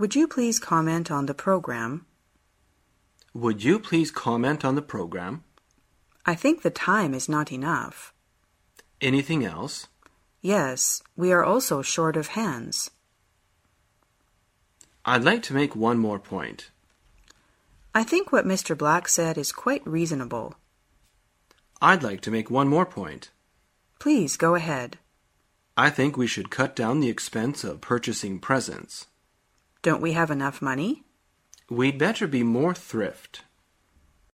Would you please comment on the program? Would you please comment on the program? I think the time is not enough. Anything else? Yes, we are also short of hands. I'd like to make one more point. I think what Mr. Black said is quite reasonable. I'd like to make one more point. Please go ahead. I think we should cut down the expense of purchasing presents. Don't we have enough money? We'd better be more thrift.